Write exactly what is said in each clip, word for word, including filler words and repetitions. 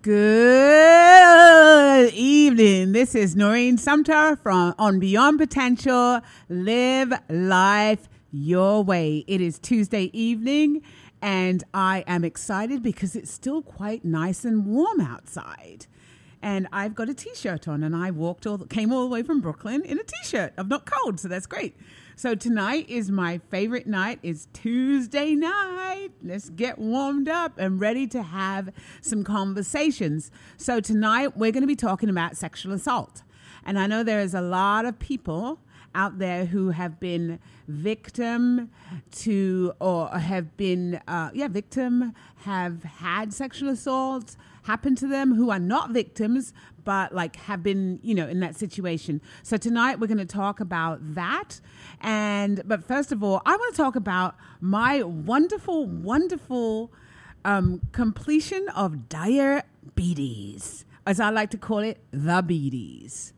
Good evening. This is Noreen Sumter from On Beyond Potential. Live life your way. It is Tuesday evening, and I am excited because it's still quite nice and warm outside. And I've got a T-shirt on, and I walked all, came all the way from Brooklyn in a T-shirt. I'm not cold, so that's great. So tonight is my favorite night. It's Tuesday night. Let's get warmed up and ready to have some conversations. So tonight we're going to be talking about sexual assault. And I know there is a lot of people out there who have been victim to or have been, uh, yeah, victim, have had sexual assault happen to them, who are not victims, but like have been, you know, in that situation. So tonight we're going to talk about that. And, but first of all, I want to talk about my wonderful, wonderful um, completion of diabetes, as I like to call it, the beaties.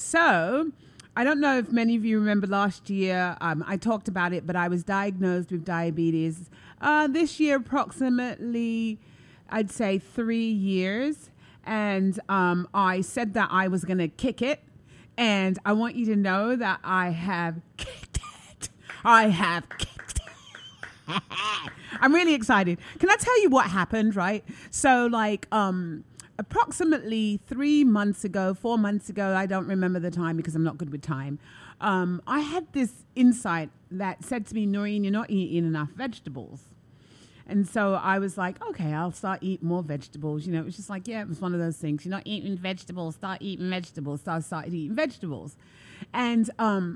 So I don't know if many of you remember last year, um, I talked about it, but I was diagnosed with diabetes. Uh, this year, approximately, I'd say three years. And um, I said that I was going to kick it. And I want you to know that I have kicked it. I have kicked it. I'm really excited. Can I tell you what happened, right? So like um, approximately three months ago, four months ago, I don't remember the time because I'm not good with time. Um, I had this insight that said to me, Noreen, you're not eating enough vegetables. And so I was like, okay, I'll start eating more vegetables. You know, it was just like, yeah, it was one of those things. You're not eating vegetables, start eating vegetables. So I started eating vegetables. And um,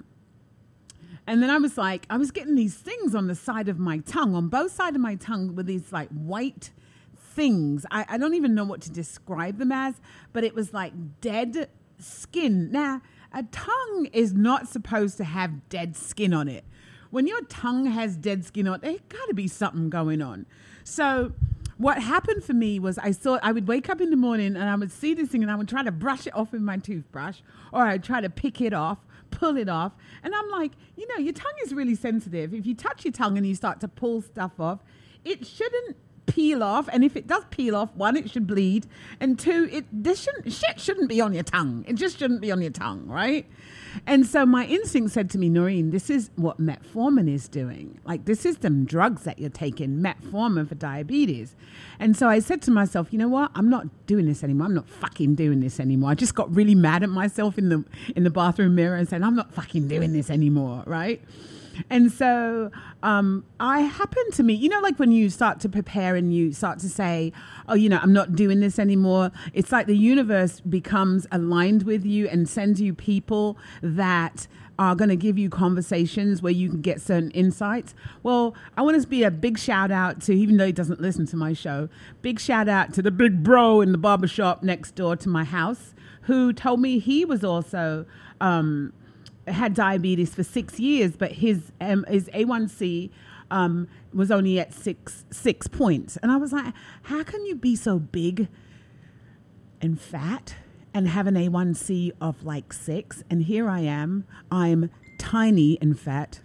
and then I was like, I was getting these things on the side of my tongue, on both sides of my tongue with these like white things. I, I don't even know what to describe them as, but it was like dead skin. Now, a tongue is not supposed to have dead skin on it. When your tongue has dead skin on it, there's got to be something going on. So what happened for me was I saw, I would wake up in the morning and I would see this thing and I would try to brush it off with my toothbrush, or I'd try to pick it off, pull it off. And I'm like, you know, your tongue is really sensitive. If you touch your tongue and you start to pull stuff off, it shouldn't peel off. And if it does peel off, one, it should bleed. And two, it this shouldn't, shit shouldn't be on your tongue. It just shouldn't be on your tongue, right? And so my instinct said to me, Noreen, this is what metformin is doing. Like, this is them drugs that you're taking, metformin for diabetes. And so I said to myself, you know what? I'm not doing this anymore. I'm not fucking doing this anymore. I just got really mad at myself in the in the bathroom mirror and said, I'm not fucking doing this anymore, right? And so um, I happened to me, you know, like when you start to prepare and you start to say, oh, you know, I'm not doing this anymore. It's like the universe becomes aligned with you and sends you people that are going to give you conversations where you can get certain insights. Well, I want to be a big shout out to, even though he doesn't listen to my show, big shout out to the big bro in the barbershop next door to my house who told me he was also um had diabetes for six years, but his um, his A one C um, was only at six six points. And I was like, how can you be so big and fat and have an A one C of like six? And here I am, I'm tiny and fat.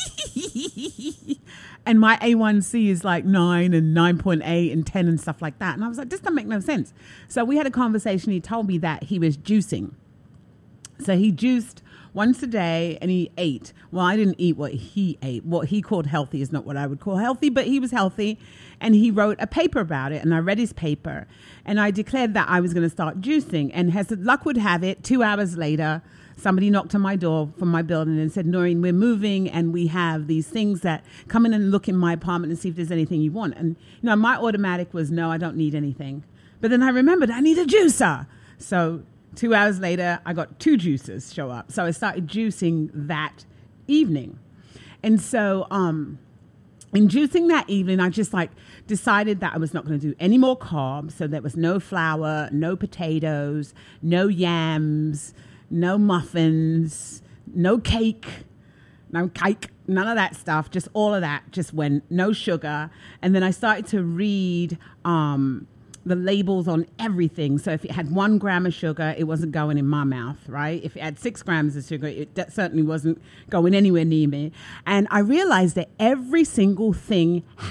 And my A one C is like nine and nine point eight and ten and stuff like that. And I was like, this doesn't make no sense. So we had a conversation. He told me that he was juicing. So he juiced once a day, and he ate. Well, I didn't eat what he ate. What he called healthy is not what I would call healthy, but he was healthy, and he wrote a paper about it, and I read his paper, and I declared that I was going to start juicing. And as luck would have it, two hours later, somebody knocked on my door from my building and said, Noreen, we're moving, and we have these things that come in and look in my apartment and see if there's anything you want. And, you know, my automatic was, no, I don't need anything. But then I remembered I need a juicer. So Two hours later, I got two juices show up. So I started juicing that evening. And so um, in juicing that evening, I just like decided that I was not going to do any more carbs. So there was no flour, no potatoes, no yams, no muffins, no cake, no cake, none of that stuff. Just all of that just went, no sugar. And then I started to read um, the labels on everything. So if it had one gram of sugar, it wasn't going in my mouth, right? If it had six grams of sugar, it d- certainly wasn't going anywhere near me. And I realized that every single thing had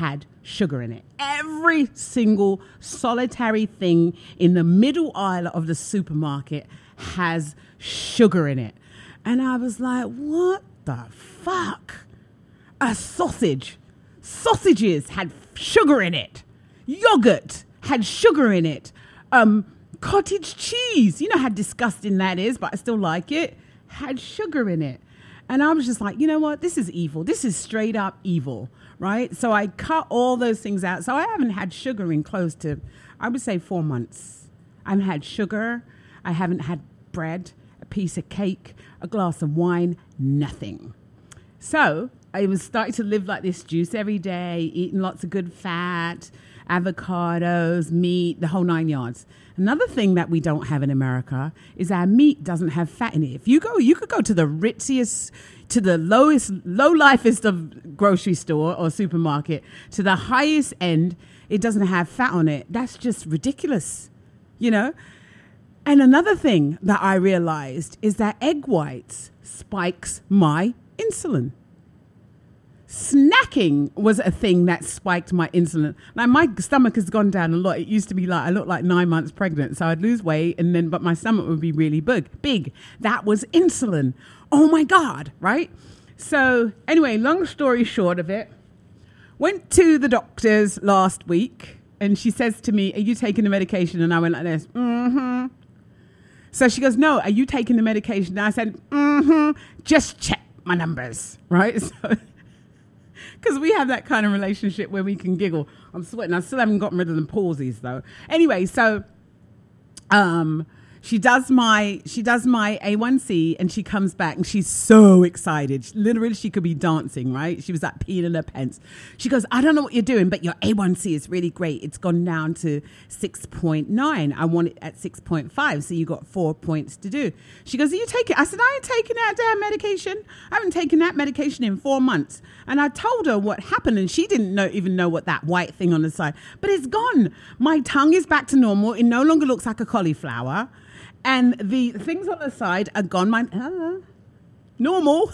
sugar in it. Every single solitary thing in the middle aisle of the supermarket has sugar in it. And I was like, what the fuck? A sausage. Sausages had sugar in it. Yogurt had sugar in it. Um, cottage cheese, you know how disgusting that is, but I still like it, had sugar in it. And I was just like, you know what? This is evil. This is straight up evil, right? So I cut all those things out. So I haven't had sugar in close to, I would say, four months. I haven't had sugar. I haven't had bread, a piece of cake, a glass of wine, nothing. So I was starting to live like this, juice every day, eating lots of good fat, avocados, meat, the whole nine yards. Another thing that we don't have in America is our meat doesn't have fat in it. If you go, you could go to the ritziest, to the lowest, low-lifest of grocery store or supermarket, to the highest end, it doesn't have fat on it. That's just ridiculous, you know? And another thing that I realized is that egg whites spikes my insulin. Snacking was a thing that spiked my insulin. Now, my stomach has gone down a lot. It used to be like, I looked like nine months pregnant. So I'd lose weight and then, but my stomach would be really big. Big. That was insulin. Oh my God. Right? So anyway, long story short of it, went to the doctor's last week and she says to me, are you taking the medication? And I went like this. Mm-hmm. So she goes, no, are you taking the medication? And I said, mm-hmm. Just check my numbers. Right? So, because we have that kind of relationship where we can giggle. I'm sweating. I still haven't gotten rid of the palsies though. Anyway, so um, she does my she does my A one C and she comes back and she's so excited. She, literally, she could be dancing, right? She was like peeing in her pants. She goes, I don't know what you're doing, but your A one C is really great. It's gone down to six point nine. I want it at six point five, so you got four points to do. She goes, are you taking I said, I ain't taking that damn medication. I haven't taken that medication in four months. And I told her what happened, and she didn't know, even know what that white thing on the side. But it's gone. My tongue is back to normal. It no longer looks like a cauliflower. And the things on the side are gone. My, uh, normal.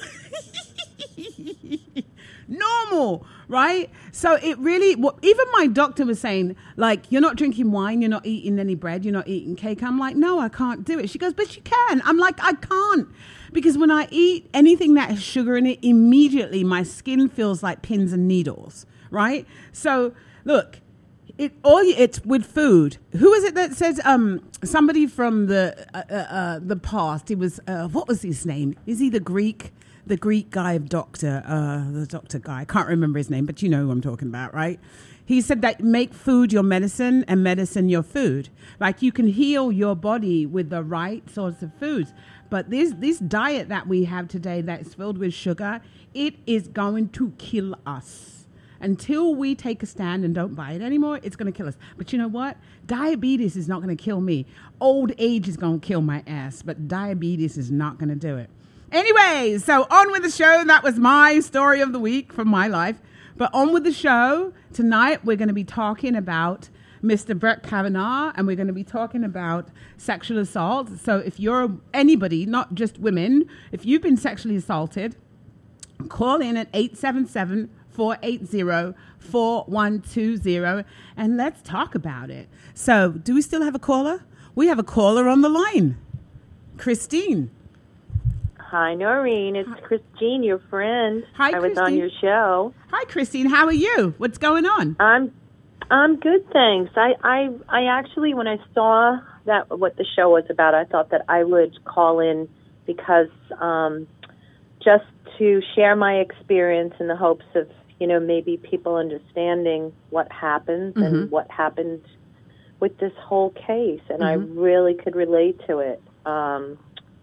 Normal, right? So it really, well, even my doctor was saying, like, you're not drinking wine, you're not eating any bread, you're not eating cake. I'm like, no, I can't do it. She goes, but you can. I'm like, I can't. Because when I eat anything that has sugar in it, immediately my skin feels like pins and needles, right? So look, it all it's with food. Who is it that says um somebody from the uh, uh, the past? It was uh, what was his name? Is he the Greek? The Greek guy of doctor, uh, the doctor guy. I can't remember his name, but you know who I'm talking about, right? He said that make food your medicine and medicine your food. Like you can heal your body with the right sorts of foods. But this this diet that we have today that's filled with sugar, it is going to kill us. Until we take a stand and don't buy it anymore, it's going to kill us. But you know what? Diabetes is not going to kill me. Old age is going to kill my ass, but diabetes is not going to do it. Anyway, so on with the show. That was my story of the week from my life. But on with the show. Tonight, we're going to be talking about Mister Brett Kavanaugh, and we're going to be talking about sexual assault. So if you're anybody, not just women, if you've been sexually assaulted, call in at eight seven seven, four eight zero, four one two zero, and let's talk about it. So do we still have a caller? We have a caller on the line. Christine. Hi, Noreen. It's Christine, your friend. Hi, I was Christine. on your show. Hi, Christine. How are you? What's going on? I'm, I'm good, thanks. I, I, I actually, when I saw that what the show was about, I thought that I would call in because um, just to share my experience in the hopes of, you know, maybe people understanding what happened mm-hmm. and what happened with this whole case, and mm-hmm. I really could relate to it. Um,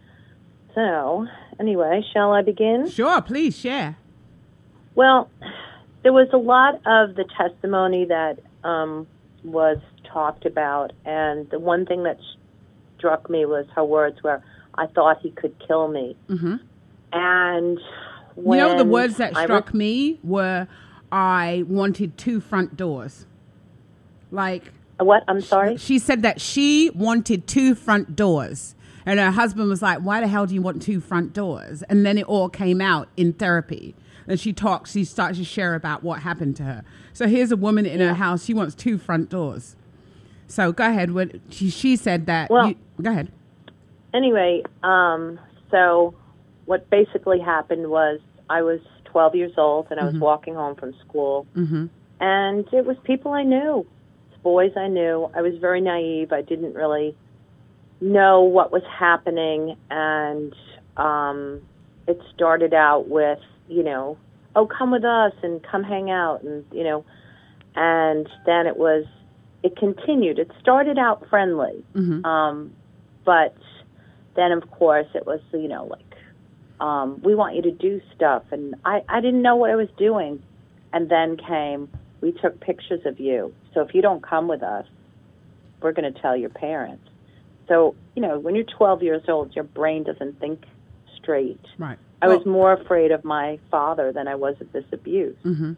So, anyway, shall I begin? Sure, please, share. Well, there was a lot of the testimony that um, was talked about, and the one thing that struck me was her words where I thought he could kill me. Mm-hmm. And when you know, the words that I struck re- me were, I wanted two front doors. Like... What? I'm sorry? She, she said that she wanted two front doors. And her husband was like, why the hell do you want two front doors? And then it all came out in therapy. and she talks, she starts to share about what happened to her. So here's a woman in yeah. her house. She wants two front doors. So go ahead. What she, she said that. Well, you, go ahead. Anyway, um, so what basically happened was I was twelve years old, and I was mm-hmm. walking home from school, mm-hmm. and it was people I knew, boys I knew. I was very naive. I didn't really know what was happening, and um, it started out with, you know, oh, come with us and come hang out, and, you know, and then it was, it continued. It started out friendly, mm-hmm. um, but then, of course, it was, you know, like, um, we want you to do stuff, and I, I didn't know what I was doing, and then came, we took pictures of you, so if you don't come with us, we're going to tell your parents. So, you know, when you're twelve years old, your brain doesn't think straight. Right. I well, was more afraid of my father than I was of this abuse. Mm-hmm.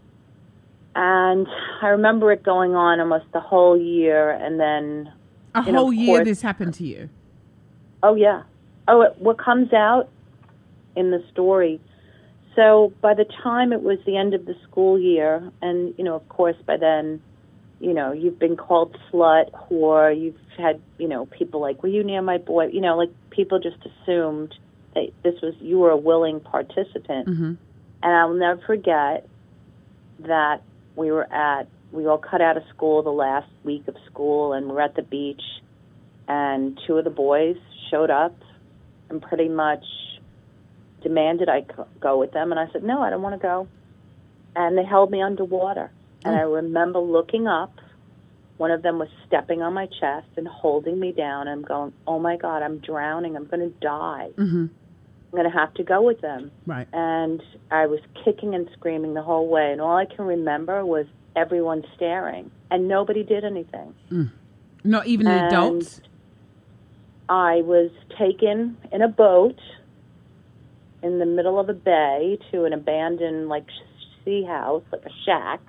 And I remember it going on almost the whole year, and then... A you know, whole year course, this happened to you? Oh, yeah. Oh, it, what comes out in the story... So by the time it was the end of the school year, and, you know, of course, by then... You know, you've been called slut, whore, you've had, you know, people like, were you near my boy? You know, like, people just assumed that this was, you were a willing participant. Mm-hmm. And I'll never forget that we were at, we all cut out of school the last week of school, and we were at the beach, and two of the boys showed up and pretty much demanded I go with them. And I said, no, I don't want to go. And they held me underwater. And I remember looking up. One of them was stepping on my chest and holding me down. And I'm going, oh, my God, I'm drowning. I'm going to die. Mm-hmm. I'm going to have to go with them. Right. And I was kicking and screaming the whole way. And all I can remember was everyone staring. And nobody did anything. Mm. Not even the and adults? I was taken in a boat in the middle of a bay to an abandoned, like, sea house, like a shack.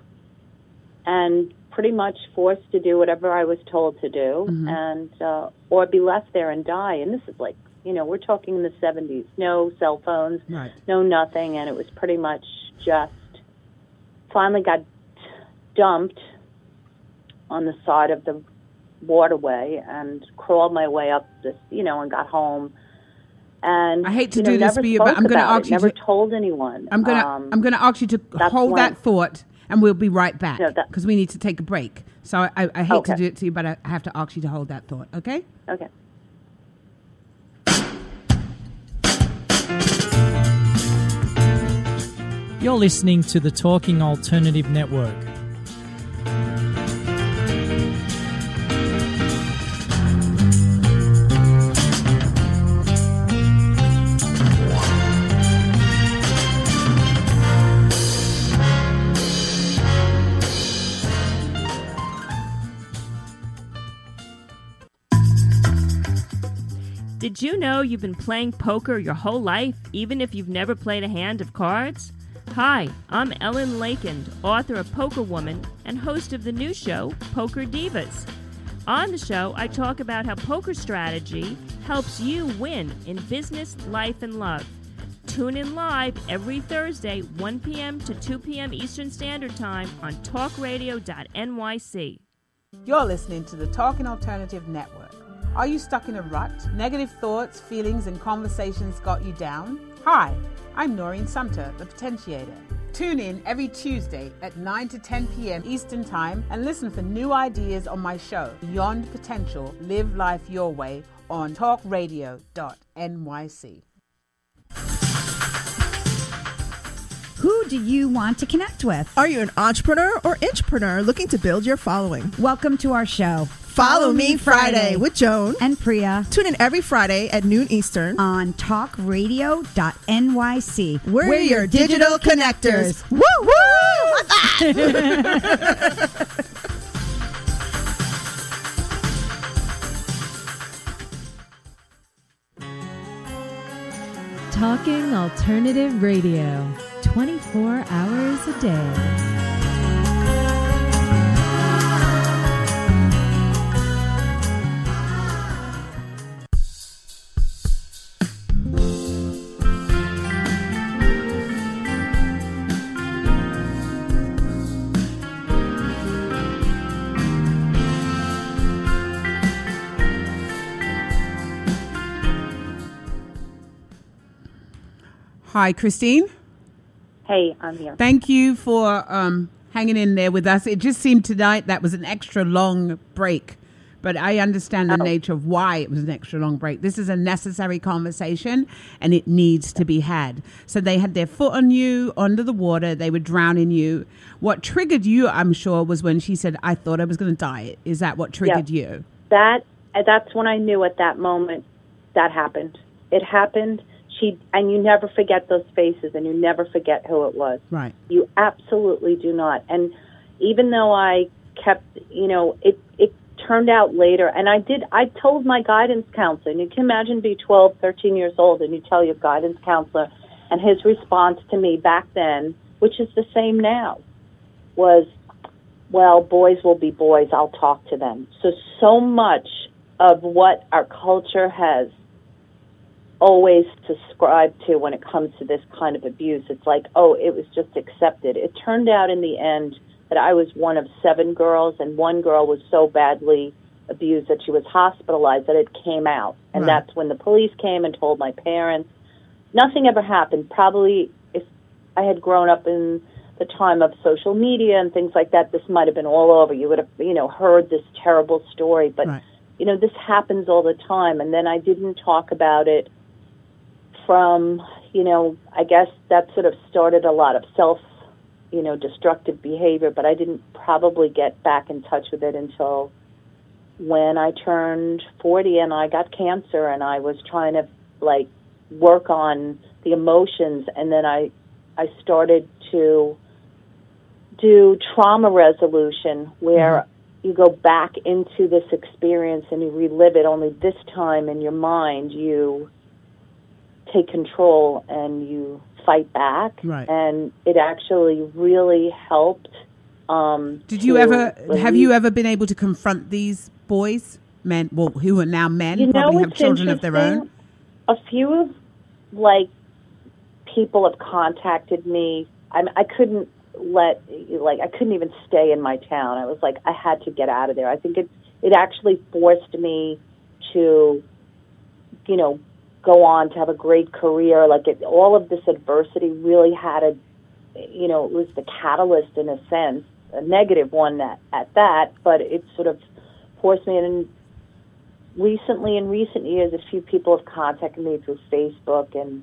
And pretty much forced to do whatever I was told to do, mm-hmm. and uh, or be left there and die. And this is like, you know, we're talking in the seventies. No cell phones, right. no nothing, and it was pretty much just finally got dumped on the side of the waterway and crawled my way up this, you know, and got home. And I hate to you do know, this never for you, but I'm going to ask it, you never to, told anyone. I'm going to um, I'm going to ask you to hold when, that thought. And we'll be right back because no, we need to take a break. So I, I, I hate okay. to do it to you, but I have to ask you to hold that thought, okay? Okay. You're listening to the Talking Alternative Network. Did you know you've been playing poker your whole life, even if you've never played a hand of cards? Hi, I'm Ellen Lakend, author of Poker Woman and host of the new show, Poker Divas. On the show, I talk about how poker strategy helps you win in business, life, and love. Tune in live every Thursday, one p.m. to two p.m. Eastern Standard Time on talk radio dot n y c. You're listening to the Talking Alternative Network. Are you stuck in a rut? Negative thoughts, feelings, and conversations got you down? Hi, I'm Noreen Sumter, the Potentiator. Tune in every Tuesday at nine to ten p.m. Eastern Time and listen for new ideas on my show, Beyond Potential, Live Life Your Way, on talk radio dot n y c. Who do you want to connect with? Are you an entrepreneur or intrapreneur looking to build your following? Welcome to our show. Follow, Follow Me Friday, Friday with Joan and Priya. Tune in every Friday at noon Eastern on talk radio dot n y c. We're, We're your digital, digital connectors. connectors. Woo woo! Talking Alternative Radio, twenty-four hours a day. Hi, Christine. Hey, I'm here. Thank you for um, hanging in there with us. It just seemed tonight that was an extra long break, but I understand the Oh. nature of why it was an extra long break. This is a necessary conversation, and it needs to be had. So they had their foot on you, under the water. They were drowning you. What triggered you, I'm sure, was when she said, I thought I was going to die. Is that what triggered Yeah. you? That that's when I knew at that moment that happened. It happened. She and you never forget those faces, and you never forget who it was. Right. You absolutely do not. And even though I kept, you know, it it turned out later, and I did. I told my guidance counselor. And you can imagine, be twelve, thirteen years old, and you tell your guidance counselor, and his response to me back then, which is the same now, was, well, boys will be boys. I'll talk to them. So, so much of what our culture has always subscribed to when it comes to this kind of abuse, it's like, oh, it was just accepted. It turned out in the end that I was one of seven girls, and one girl was so badly abused that she was hospitalized that it came out. And Right. that's when the police came and told my parents. Nothing ever happened. Probably if I had grown up in the time of social media and things like that, this might have been all over. You would have, you know, heard this terrible story. But, Right. you know, this happens all the time. And then I didn't talk about it from, you know, I guess that sort of started a lot of self, you know, destructive behavior. But I didn't probably get back in touch with it until when I turned forty and I got cancer, and I was trying to, like, work on the emotions. And then I, I started to do trauma resolution, where mm-hmm. you go back into this experience and you relive it, only this time in your mind you take control and you fight back. Right. And it actually really helped. Um, Did you to ever, relieve- have you ever been able to confront these boys, men, well, who are now men, You know probably have what's children of their own? interesting? A few of, like, people have contacted me. I I couldn't let, like, I couldn't even stay in my town. I was like, I had to get out of there. I think it it actually forced me to, you know, go on to have a great career. Like, it, all of this adversity really had a, you know, it was the catalyst in a sense, a negative one at, at that, but it sort of forced me. And recently, in recent years, a few people have contacted me through Facebook, and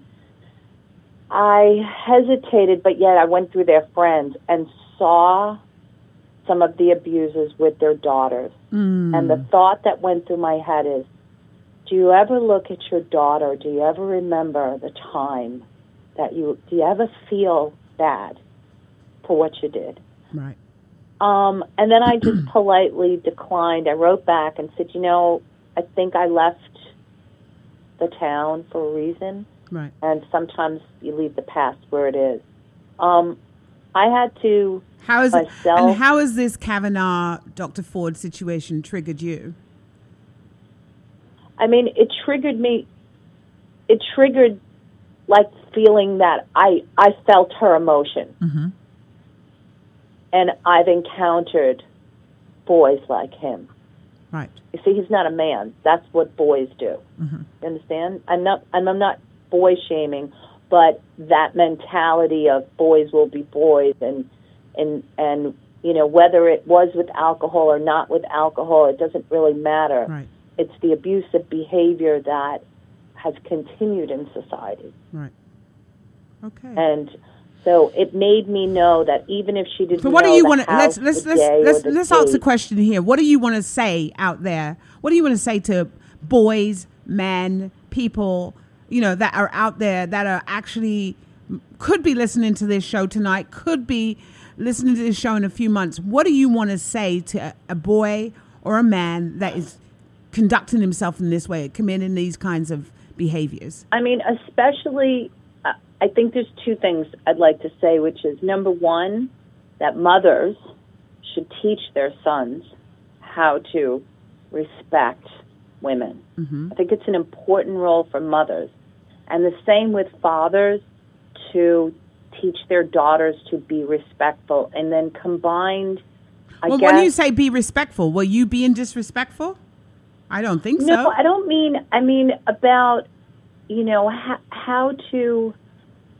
I hesitated, but yet I went through their friends and saw some of the abusers with their daughters. Mm. And the thought that went through my head is, do you ever look at your daughter? Do you ever remember the time that you, do you ever feel bad for what you did? Right. Um, and then I just politely declined. I wrote back and said, you know, I think I left the town for a reason. Right. And sometimes you leave the past where it is. Um, I had to How is it, myself. and how has this Kavanaugh Doctor Ford situation triggered you? I mean, it triggered me. It triggered, like, feeling that I, I felt her emotion. Mm-hmm. And I've encountered boys like him. Right. You see, he's not a man. That's what boys do. Mm-hmm. You understand? I'm not. I'm, I'm not boy shaming, but that mentality of boys will be boys, and and and you know, whether it was with alcohol or not with alcohol, it doesn't really matter. Right. It's the abusive behavior that has continued in society. Right. Okay. And so it made me know that even if she didn't So what know do you the want to house, let's let's the let's day, or let's the let's ask the date, question here. What do you want to say out there? What do you want to say to boys, men, people, you know, that are out there that are actually could be listening to this show tonight, could be listening to this show in a few months? What do you want to say to a boy or a man that is conducting himself in this way, committing these kinds of behaviors? I mean, especially, uh, I think there's two things I'd like to say, which is, number one, that mothers should teach their sons how to respect women. Mm-hmm. I think it's an important role for mothers. And the same with fathers, to teach their daughters to be respectful. And then combined, I well, guess... when you say be respectful, were you being disrespectful? I don't think so. No, I don't mean, I mean about, you know, ha- how to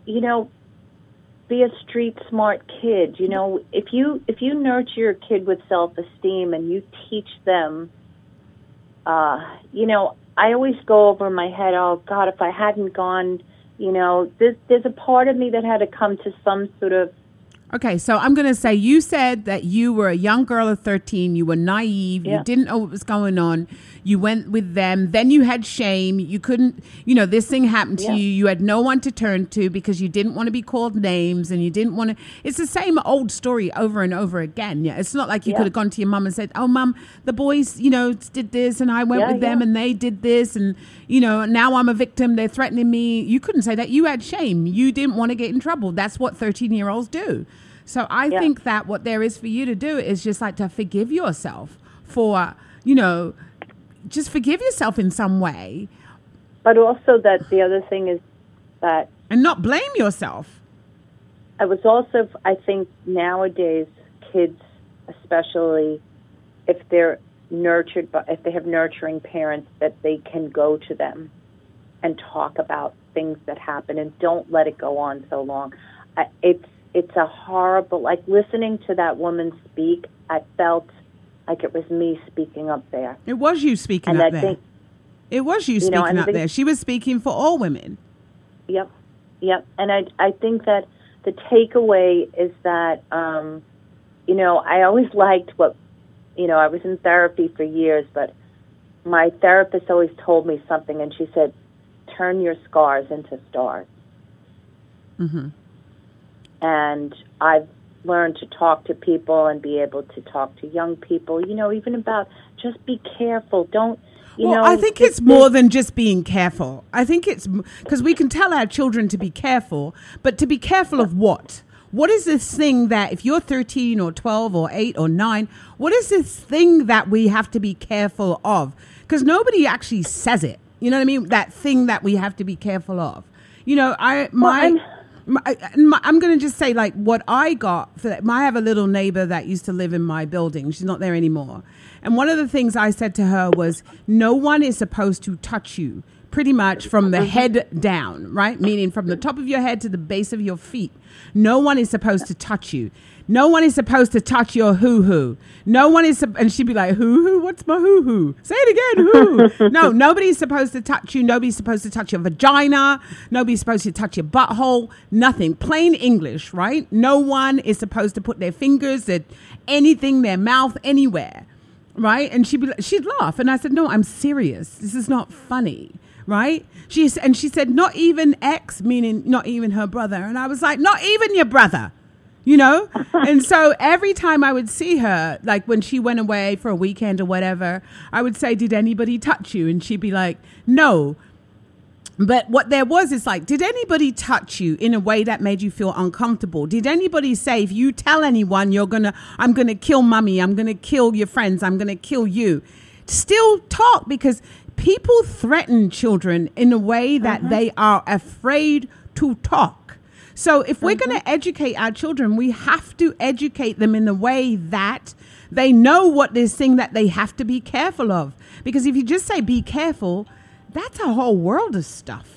you know, be a street smart kid. You know, if you if you nurture your kid with self-esteem and you teach them, uh, you know, I always go over in my head, oh, God, if I hadn't gone, you know, there's, there's a part of me that had to come to some sort of. Okay, so I'm going to say you said that you were a young girl of thirteen. You were naive. Yeah. You didn't know what was going on. You went with them. Then you had shame. You couldn't, you know, this thing happened to yeah. you. You had no one to turn to because you didn't want to be called names and you didn't want to. It's the same old story over and over again. Yeah, it's not like you yeah. could have gone to your mom and said, oh, Mom, the boys, you know, did this and I went yeah, with them yeah. and they did this. And, you know, now I'm a victim. They're threatening me. You couldn't say that. You had shame. You didn't want to get in trouble. That's what thirteen-year-olds do. So I yeah. think that what there is for you to do is just like to forgive yourself for, you know, just forgive yourself in some way. But also that the other thing is that... And not blame yourself. I was also, I think nowadays, kids, especially if they're nurtured, by, if they have nurturing parents, that they can go to them and talk about things that happen and don't let it go on so long. I, it's It's a horrible, like listening to that woman speak, I felt like it was me speaking up there. It was you speaking and up I there. Think, it was you, you speaking know, up think, there. She was speaking for all women. Yep, yep. And I, I think that the takeaway is that, um, you know, I always liked what, you know, I was in therapy for years, but my therapist always told me something, and she said, turn your scars into stars. Mm-hmm. And I've learned to talk to people and be able to talk to young people, you know, even about just be careful. Don't, you well, know. I think it's more than just being careful. I think it's because we can tell our children to be careful, but to be careful of what? What is this thing that if you're thirteen or twelve or eight or nine, what is this thing that we have to be careful of? Because nobody actually says it. You know what I mean? That thing that we have to be careful of. You know, I, my... Well, My, my, I'm going to just say, like, what I got for that. I have a little neighbor that used to live in my building. She's not there anymore. And one of the things I said to her was, no one is supposed to touch you pretty much from the head down, right? Meaning from the top of your head to the base of your feet. No one is supposed to touch you. No one is supposed to touch your hoo-hoo. No one is, and she'd be like, hoo-hoo? What's my hoo-hoo? Say it again, hoo. No, nobody's supposed to touch you. Nobody's supposed to touch your vagina. Nobody's supposed to touch your butthole. Nothing. Plain English, right? No one is supposed to put their fingers at anything, their mouth, anywhere, right? And she'd be, she'd laugh. And I said, no, I'm serious. This is not funny, right? She, and she said, not even ex, meaning not even her brother. And I was like, not even your brother. You know? And so every time I would see her, like when she went away for a weekend or whatever, I would say, did anybody touch you? And she'd be like, no. But what there was is like, did anybody touch you in a way that made you feel uncomfortable? Did anybody say, if you tell anyone you're going to, I'm going to kill mommy, I'm going to kill your friends, I'm going to kill you? Still talk, because people threaten children in a way that uh-huh. they are afraid to talk. So if we're mm-hmm. going to educate our children, we have to educate them in the way that they know what this thing that they have to be careful of. Because if you just say be careful, that's a whole world of stuff.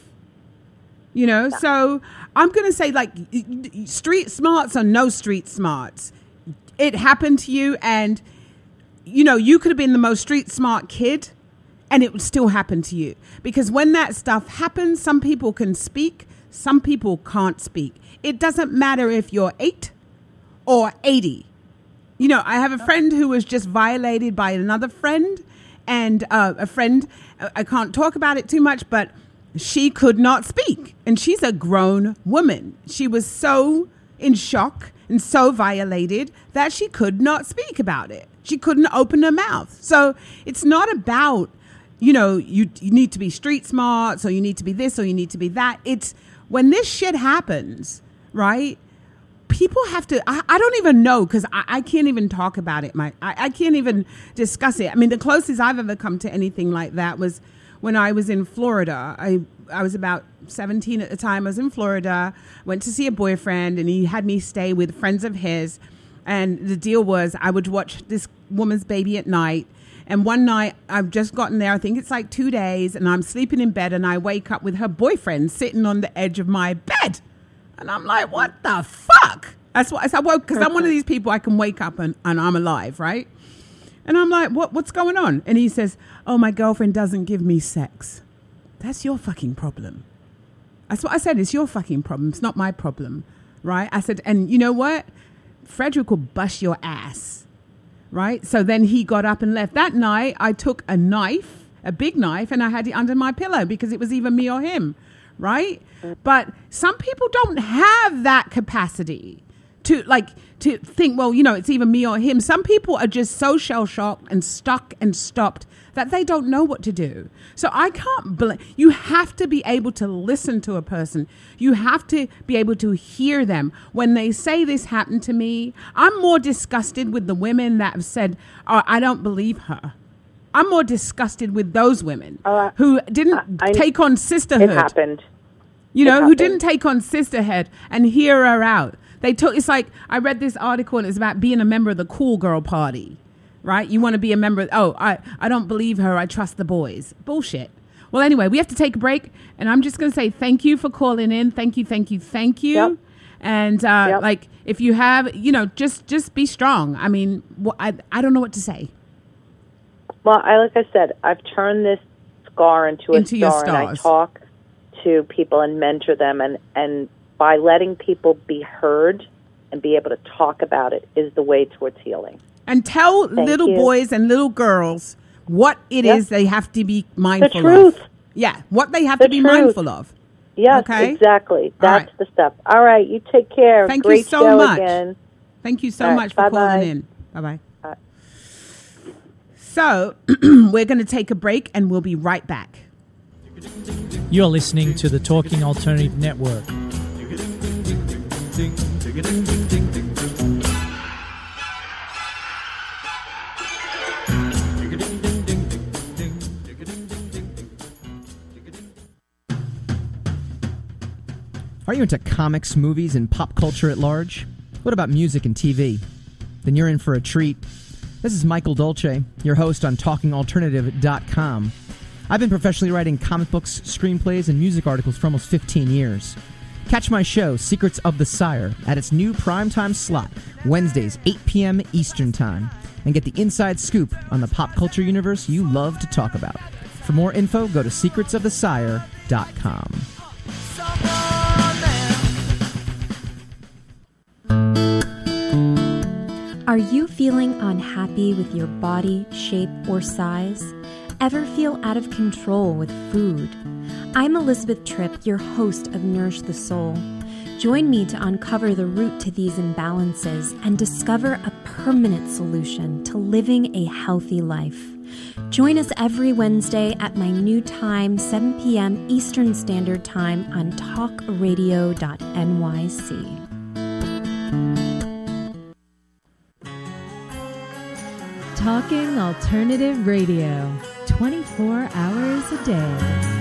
You know, yeah. So I'm going to say, like, street smarts or no street smarts. It happened to you, and, you know, you could have been the most street smart kid and it would still happen to you. Because when that stuff happens, some people can speak. Some people can't speak. It doesn't matter if you're eight or eighty. You know, I have a friend who was just violated by another friend, and uh, a friend, I can't talk about it too much, but she could not speak. And she's a grown woman. She was so in shock and so violated that she could not speak about it. She couldn't open her mouth. So it's not about, you know, you, you need to be street smart, so you need to be this, or you need to be that. It's when this shit happens, right? People have to, I, I don't even know, because I, I can't even talk about it. My, I, I can't even discuss it. I mean, the closest I've ever come to anything like that was when I was in Florida. I, I was about seventeen at the time. I was in Florida, went to see a boyfriend, and he had me stay with friends of his. And the deal was I would watch this woman's baby at night. And one night, I've just gotten there, I think it's like two days, and I'm sleeping in bed, and I wake up with her boyfriend sitting on the edge of my bed. And I'm like, what the fuck? That's why I woke, because I'm one of these people I can wake up and, and I'm alive, right? And I'm like, what? What's going on? And he says, oh, my girlfriend doesn't give me sex. That's your fucking problem. That's what I said. It's your fucking problem. It's not my problem, right? I said, and you know what? Frederick will bust your ass, right? So then he got up and left. That night, I took a knife, a big knife, and I had it under my pillow because it was either me or him, right? But some people don't have that capacity to like to think, well, you know, it's either me or him. Some people are just so shell-shocked and stuck and stopped that they don't know what to do. So I can't bl- you have to be able to listen to a person. You have to be able to hear them. When they say this happened to me, I'm more disgusted with the women that have said, oh, I don't believe her. I'm more disgusted with those women oh, I, who didn't I, take on sisterhood. It happened. You know, it who happened. didn't take on sisterhood and hear her out. They took, it's like, I read this article and it's about being a member of the cool girl party, right? You want to be a member of, oh, I, I don't believe her. I trust the boys. Bullshit. Well, anyway, we have to take a break. And I'm just going to say thank you for calling in. Thank you, thank you, thank you. Yep. And uh, Yep. like, if you have, you know, just just be strong. I mean, wh- I, I don't know what to say. Well, I like I said, I've turned this scar into a Into your star, and I stars. talk to people and mentor them, and, and by letting people be heard and be able to talk about it is the way towards healing. And tell Thank little you. boys and little girls what it Yep. is they have to be mindful The truth. of. Yeah, what they have The to be truth. mindful of. Yes, Okay? exactly. That's right. the stuff. All right, you take care. Thank Great you so show much. again. Thank you so All right, much for bye-bye. calling in. Bye-bye. Bye. So we're going to take a break and we'll be right back. You're listening to the Talking Alternative Network. Are you into comics, movies, and pop culture at large? What about music and T V? Then you're in for a treat. This is Michael Dolce, your host on talking alternative dot com. I've been professionally writing comic books, screenplays, and music articles for almost fifteen years. Catch my show, Secrets of the Sire, at its new primetime slot, Wednesdays, eight p.m. Eastern Time, and get the inside scoop on the pop culture universe you love to talk about. For more info, go to secrets of the sire dot com. Are you feeling unhappy with your body, shape, or size? Ever feel out of control with food? I'm Elizabeth Tripp, your host of Nourish the Soul. Join me to uncover the root to these imbalances and discover a permanent solution to living a healthy life. Join us every Wednesday at my new time, seven p.m. Eastern Standard Time on talk radio dot n y c. Talking Alternative Radio, twenty-four hours a day.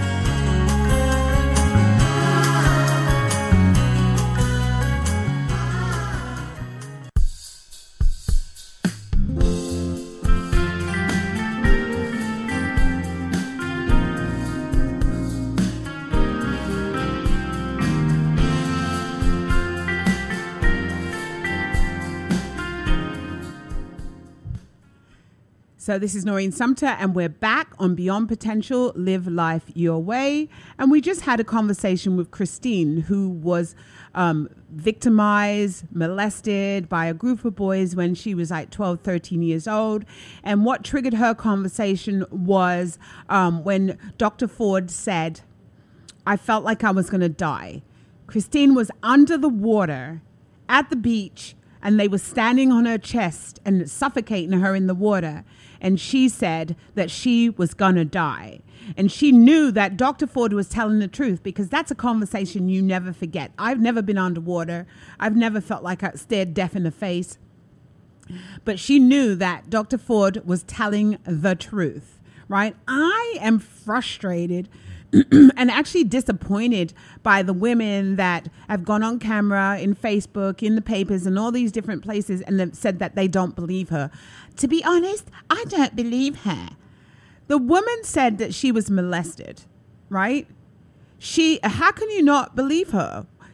So this is Noreen Sumter, and we're back on Beyond Potential, Live Life Your Way. And we just had a conversation with Christine, who was um, victimized, molested by a group of boys when she was like twelve, thirteen years old. And what triggered her conversation was um, when Doctor Ford said, I felt like I was going to die. Christine was under the water at the beach, and they were standing on her chest and suffocating her in the water. And she said that she was going to die. And she knew that Doctor Ford was telling the truth, because that's a conversation you never forget. I've never been underwater. I've never felt like I stared death in the face. But she knew that Doctor Ford was telling the truth, right? I am frustrated and actually disappointed by the women that have gone on camera, in Facebook, in the papers, and all these different places, and have said that they don't believe her. To be honest, I don't believe her. The woman said that she was molested, right? She, how can you not believe her?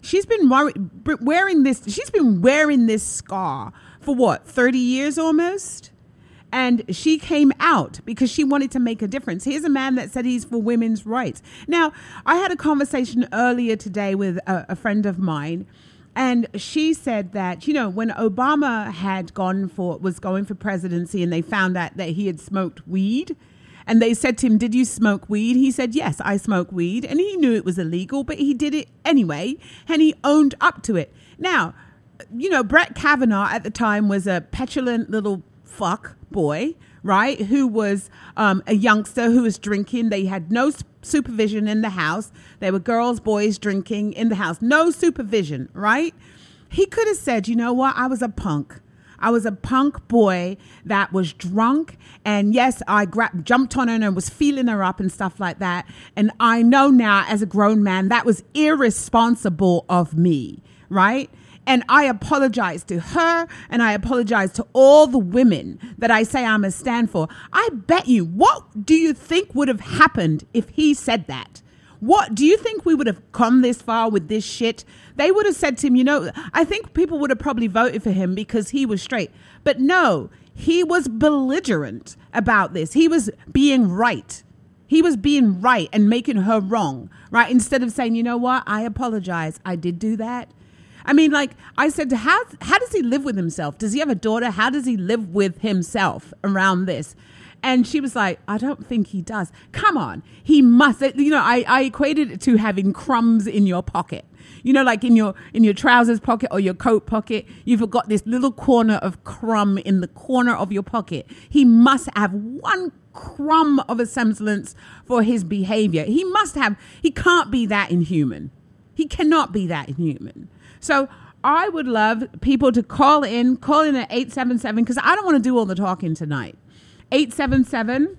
she's been wearing this. She's been wearing this scar for what, thirty years almost? And she came out because she wanted to make a difference. Here's a man that said he's for women's rights. Now, I had a conversation earlier today with a, a friend of mine, and she said that, you know, when Obama had gone for, was going for presidency and they found out that he had smoked weed, and they said to him, did you smoke weed? He said, yes, I smoke weed. And he knew it was illegal, but he did it anyway, and he owned up to it. Now, you know, Brett Kavanaugh at the time was a petulant little fuck boy, right? Who was um, a youngster who was drinking. They had no supervision in the house. There were girls, boys drinking in the house. No supervision, right? He could have said, you know what? I was a punk. I was a punk boy that was drunk. And yes, I grabbed, jumped on her and was feeling her up and stuff like that. And I know now as a grown man, that was irresponsible of me, right? And I apologize to her, and I apologize to all the women that I say I'm a stand for. I bet you, what do you think would have happened if he said that? What do you think we would have come this far with this shit? They would have said to him, you know, I think people would have probably voted for him because he was straight. But no, he was belligerent about this. He was being right. He was being right and making her wrong, right? Instead of saying, you know what, I apologize. I did do that. I mean, like I said, how how does he live with himself? Does he have a daughter? How does he live with himself around this? And she was like, I don't think he does. Come on. He must. You know, I, I equated it to having crumbs in your pocket. You know, like in your in your trousers pocket or your coat pocket, you've got this little corner of crumb in the corner of your pocket. He must have one crumb of a semblance for his behavior. He must have. He can't be that inhuman. He cannot be that inhuman. So I would love people to call in, call in at eight seven seven, because I don't want to do all the talking tonight. eight seven seven,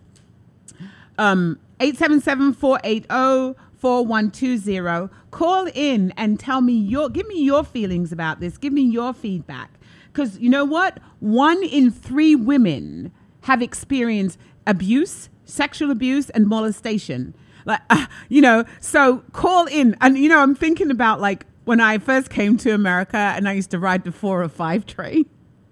um, eight seven seven, four eight zero, four one two zero. Call in and tell me your, give me your feelings about this. Give me your feedback. Because you know what? One in three women have experienced abuse, sexual abuse, and molestation. Like, uh, you know, so call in. And, you know, I'm thinking about like, when I first came to America and I used to ride the four oh five train,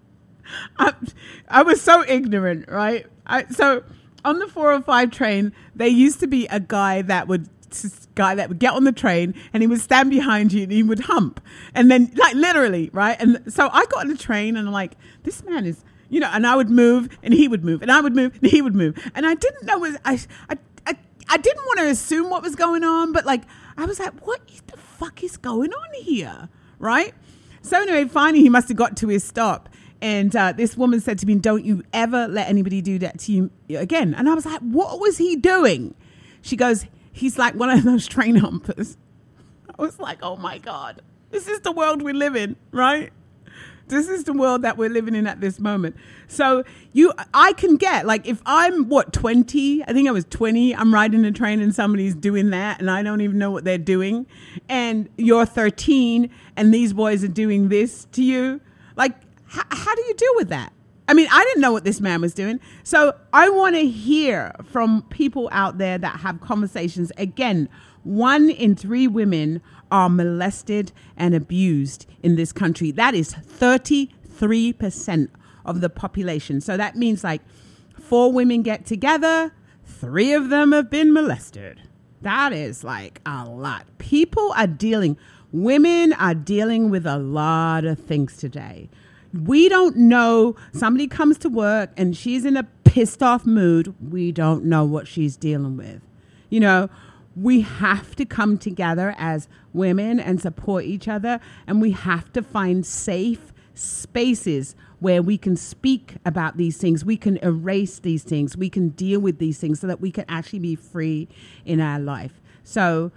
I, I was so ignorant, right? I, so on the four oh five train, there used to be a guy that would guy that would get on the train and he would stand behind you and he would hump. And then like literally, right? And so I got on the train and I'm like, this man is, you know, and I would move and he would move and I would move and he would move. And I didn't know, was I, I, I, I didn't want to assume what was going on, but like, I was like, what the fuck is going on here? Right? So anyway, finally, he must have got to his stop. And uh, this woman said to me, don't you ever let anybody do that to you again. And I was like, what was he doing? She goes, he's like one of those train humpers. I was like, oh my God, this is the world we live in, right? This is the world that we're living in at this moment. So you, I can get, like, if I'm, what, twenty? I think I was twenty. I'm riding a train and somebody's doing that and I don't even know what they're doing. And you're thirteen and these boys are doing this to you. Like, h- how do you deal with that? I mean, I didn't know what this man was doing. So I want to hear from people out there that have conversations. Again, one in three women are molested and abused in this country. That is thirty-three percent of the population. So that means like four women get together, three of them have been molested. That is like a lot. People are dealing, women are dealing with a lot of things today. We don't know. Somebody comes to work and she's in a pissed off mood. We don't know what she's dealing with. You know, we have to come together as women and support each other. And we have to find safe spaces where we can speak about these things. We can erase these things. We can deal with these things so that we can actually be free in our life. So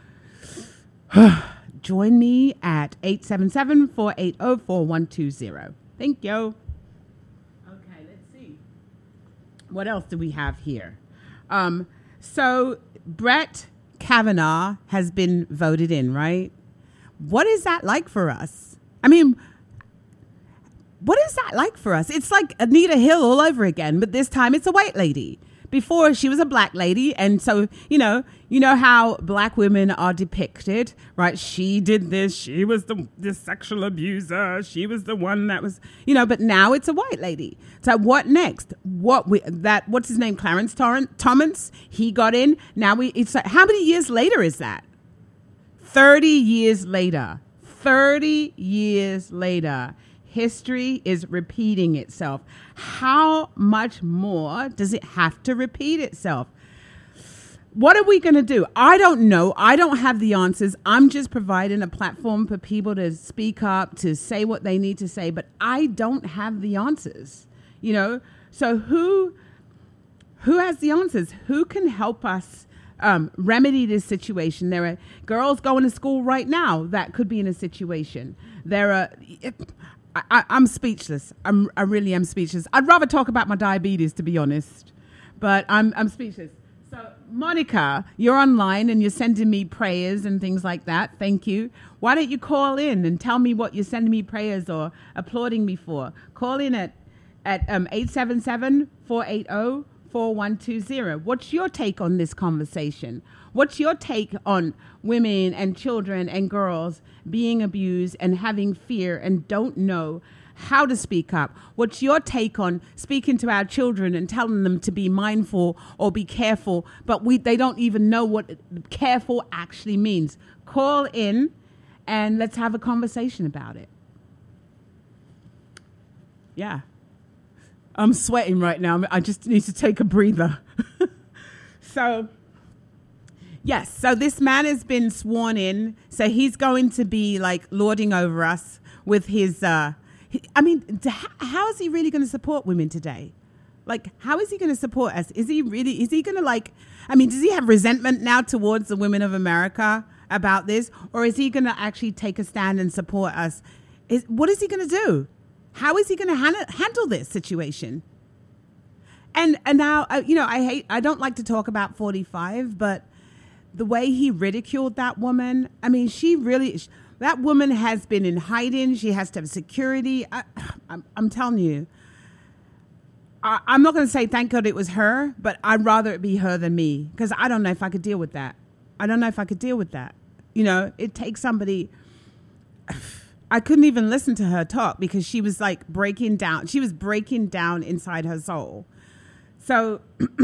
join me at eight seven seven, four eight zero, four one two zero. Thank you. Okay, let's see. What else do we have here? Um, so Brett Kavanaugh has been voted in, right? What is that like for us? I mean, what is that like for us? It's like Anita Hill all over again, but this time it's a white lady. before she was a black lady. And so, you know, you know how black women are depicted, right? She did this. She was the, the sexual abuser. She was the one that was, you know, but now it's a white lady. So what next? What we, that, what's his name? Clarence Torrance, Thomas, he got in. Now we, it's like, how many years later is that? thirty years later. thirty years later. History is repeating itself. How much more does it have to repeat itself? What are we going to do? I don't know. I don't have the answers. I'm just providing a platform for people to speak up, to say what they need to say, but I don't have the answers, you know? So who, who has the answers? Who can help us um, remedy this situation? There are girls going to school right now that could be in a situation. There are... It, I, I'm speechless. I'm, I really am speechless. I'd rather talk about my diabetes, to be honest, but I'm, I'm speechless. So, Monica, you're online and you're sending me prayers and things like that. Thank you. Why don't you call in and tell me what you're sending me prayers or applauding me for? Call in at, at um, eight seven seven, four eight zero, four one two zero. What's your take on this conversation? What's your take on women and children and girls being abused and having fear and don't know how to speak up? What's your take on speaking to our children and telling them to be mindful or be careful, but we they don't even know what careful actually means? Call in and let's have a conversation about it. Yeah. I'm sweating right now. I just need to take a breather. So... Yes, so this man has been sworn in, so he's going to be like lording over us with his, uh, he, I mean, how is he really going to support women today? Like, how is he going to support us? Is he really, is he going to like, I mean, does he have resentment now towards the women of America about this? Or is he going to actually take a stand and support us? Is, what is he going to do? How is he going to han- handle this situation? And, and now, uh, you know, I hate, I don't like to talk about forty-five, but the way he ridiculed that woman, I mean, she really, that woman has been in hiding. She has to have security. I, I'm, I'm telling you, I, I'm not going to say thank God it was her, but I'd rather it be her than me because I don't know if I could deal with that. I don't know if I could deal with that. You know, it takes somebody. I couldn't even listen to her talk because she was like breaking down. She was breaking down inside her soul. So...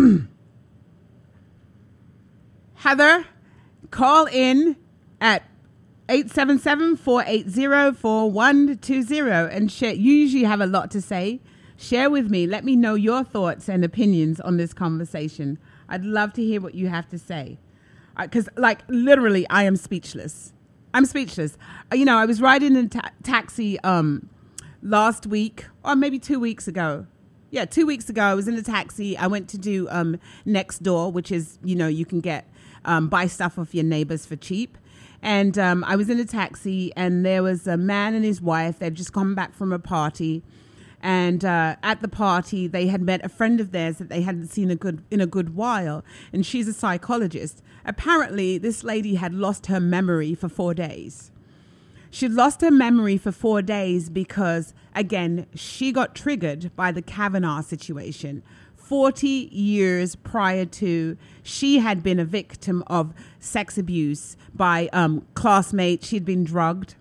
Heather, call in at eight seven seven, four eight zero, four one two zero and share. You usually have a lot to say. Share with me. Let me know your thoughts and opinions on this conversation. I'd love to hear what you have to say. Because, uh, like, literally, I am speechless. I'm speechless. Uh, you know, I was riding in a ta- taxi um, last week, or maybe two weeks ago. Yeah, two weeks ago, I was in a taxi. I went to do um, Nextdoor, which is, you know, you can get... Um, buy stuff off your neighbors for cheap. And um, I was in a taxi and there was a man and his wife. They'd just come back from a party. And uh, at the party, they had met a friend of theirs that they hadn't seen a good in a good while. And she's a psychologist. Apparently, this lady had lost her memory for four days. She'd lost her memory for four days because, again, she got triggered by the Kavanaugh situation. forty years prior to, she had been a victim of sex abuse by um, classmates. She'd been drugged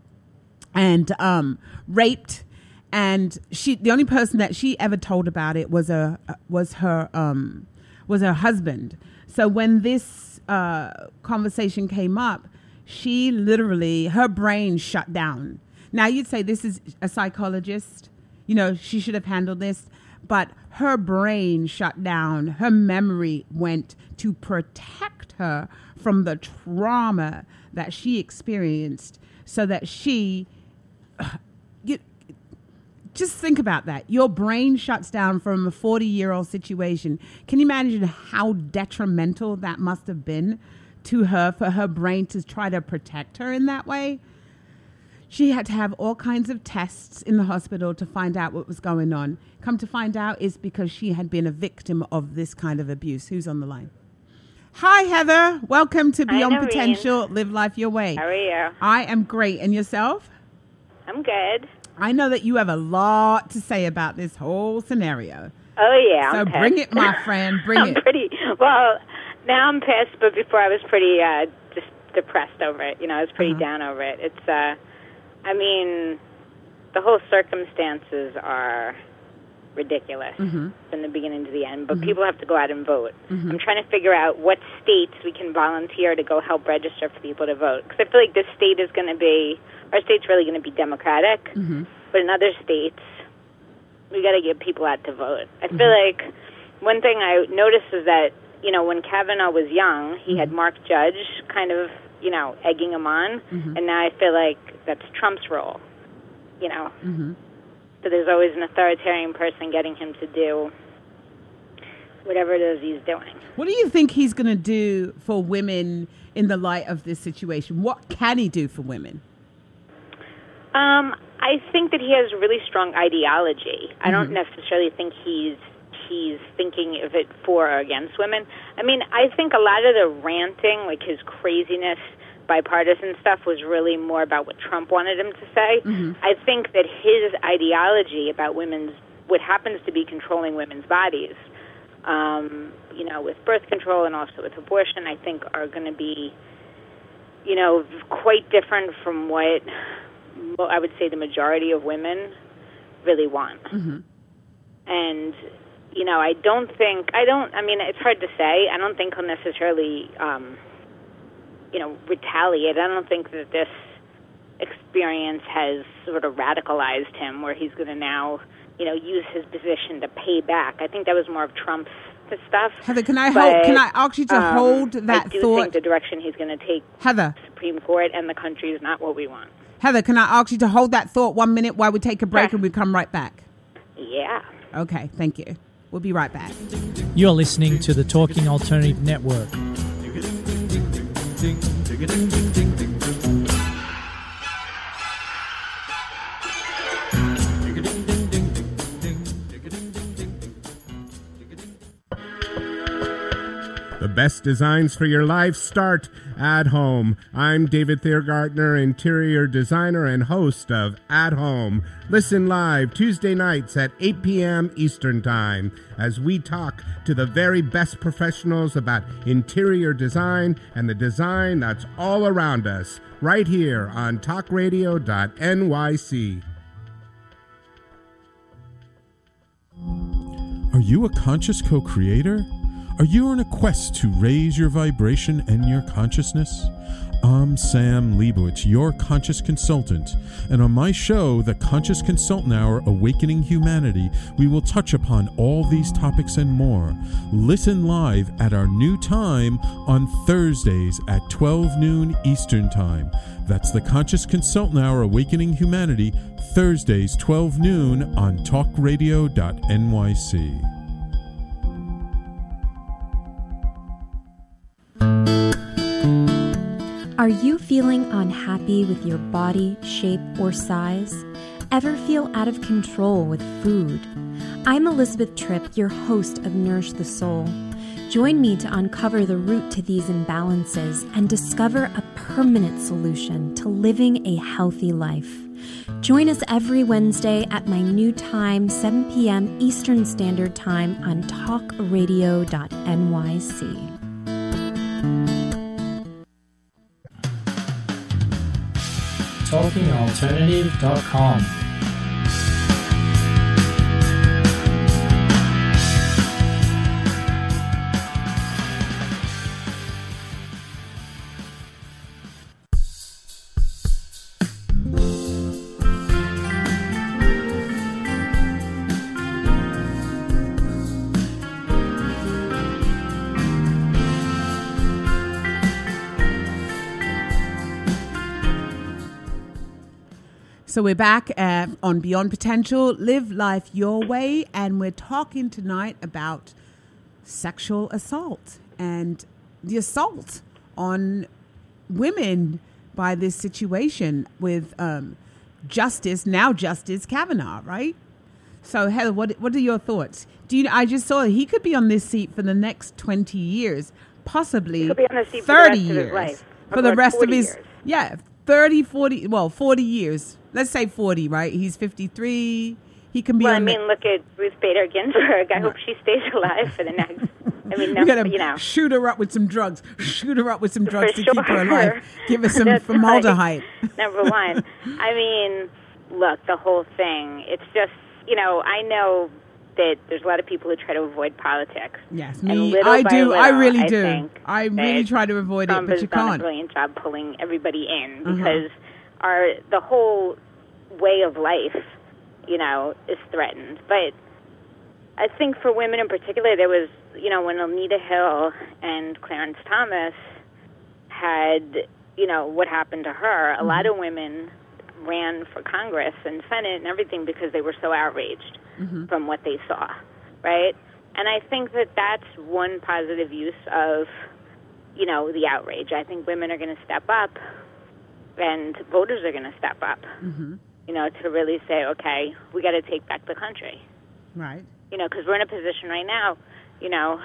and um, raped, and she the only person that she ever told about it was a was her um, was her husband. So when this uh, conversation came up, she literally, her brain shut down. Now you'd say this is a psychologist, you know, she should have handled this. But her brain shut down. Her memory went to protect her from the trauma that she experienced so that she, uh, you, just think about that. Your brain shuts down from a forty-year-old situation. Can you imagine how detrimental that must have been to her for her brain to try to protect her in that way? She had to have all kinds of tests in the hospital to find out what was going on. Come to find out, it's because she had been a victim of this kind of abuse. Who's on the line? Hi, Heather. Welcome to Beyond Hi, Potential. Live life your way. How are you? I am great. And yourself? I'm good. I know that you have a lot to say about this whole scenario. Oh, yeah. So I'm bring pissed. it, my friend. Bring I'm it. pretty, well, now I'm pissed, but before I was pretty uh, just depressed over it. You know, I was pretty uh-huh. down over it. It's, uh, I mean, the whole circumstances are ridiculous mm-hmm. from the beginning to the end, but mm-hmm. people have to go out and vote. Mm-hmm. I'm trying to figure out what states we can volunteer to go help register for people to vote, because I feel like this state is going to be, our state's really going to be Democratic, mm-hmm. but in other states, we got to get people out to vote. I mm-hmm. feel like one thing I noticed is that, you know, when Kavanaugh was young, he mm-hmm. had Mark Judge kind of, you know, egging him on, mm-hmm. and now I feel like that's Trump's role, you know. Mm-hmm. So there's always an authoritarian person getting him to do whatever it is he's doing. What do you think he's going to do for women in the light of this situation? What can he do for women? Um, I think that he has a really strong ideology. Mm-hmm. I don't necessarily think he's he's thinking of it for or against women. I mean, I think a lot of the ranting, like his craziness, bipartisan stuff, was really more about what Trump wanted him to say. Mm-hmm. I think that his ideology about women's, what happens to be controlling women's bodies, um, you know, with birth control and also with abortion, I think are going to be, you know, quite different from what I would say the majority of women really want. Mm-hmm. And, you know, I don't think, I don't, I mean, it's hard to say. I don't think he'll necessarily, um, you know, retaliate. I don't think that this experience has sort of radicalized him where he's going to now, you know, use his position to pay back. I think that was more of Trump's stuff. Heather, can I but, hold, can I ask you to um, hold that I do thought? think the direction he's going to take Heather. the Supreme Court and the country is not what we want. Heather, can I ask you to hold that thought one minute while we take a break Sure. and we come right back? Yeah. Okay, thank you. We'll be right back. You're listening to the Talking Alternative Network. The best designs for your life start at home. I'm David Thiergartner, interior designer and host of At Home. Listen live Tuesday nights at eight p.m. Eastern Time as we talk to the very best professionals about interior design and the design that's all around us, right here on talk radio dot N Y C. Are you a conscious co-creator? Are you on a quest to raise your vibration and your consciousness? I'm Sam Leibowitz, your conscious consultant, and on my show, The Conscious Consultant Hour, Awakening Humanity, we will touch upon all these topics and more. Listen live at our new time on Thursdays at twelve noon Eastern Time. That's The Conscious Consultant Hour, Awakening Humanity, Thursdays, twelve noon on talk radio dot N Y C. Are you feeling unhappy with your body, shape, or size? Ever feel out of control with food? I'm Elizabeth Tripp, your host of Nourish the Soul. Join me to uncover the root to these imbalances and discover a permanent solution to living a healthy life. Join us every Wednesday at my new time, seven p.m. Eastern Standard Time on talk radio dot N Y C. talking alternative dot com. So we're back uh, on Beyond Potential, Live Life Your Way, and we're talking tonight about sexual assault and the assault on women by this situation with um, Justice, now Justice Kavanaugh, right? So Heather, what what are your thoughts? Do you? I just saw he could be on this seat for the next twenty years, possibly He could be on the seat thirty for the rest years, of his life. for the Or rest of forty his years. yeah. thirty, forty, well, forty years. Let's say forty, right? He's fifty-three. he can be well, on I the- mean, look at Ruth Bader Ginsburg. I hope she stays alive for the next. I mean, no, we gotta you know, shoot her up with some drugs. Shoot her up with some drugs For to keep her sure. alive. Give her some That's formaldehyde. right. Number one. I mean, look, the whole thing. It's just, you know, I know that there's a lot of people who try to avoid politics. Yes, And me. little I by do. I little, really I do. think I really that try to avoid Trump it, but has you done can't. a brilliant job pulling everybody in Uh-huh. because our the whole way of life, you know, is threatened. But I think for women in particular, there was, you know, when Anita Hill and Clarence Thomas had, you know, what happened to her, a Mm-hmm. lot of women ran for Congress and Senate and everything because they were so outraged Mm-hmm. from what they saw, right? And I think that that's one positive use of, you know, the outrage. I think women are going to step up and voters are going to step up, Mm-hmm. you know, to really say, okay, we got to take back the country. Right. You know, because we're in a position right now, you know,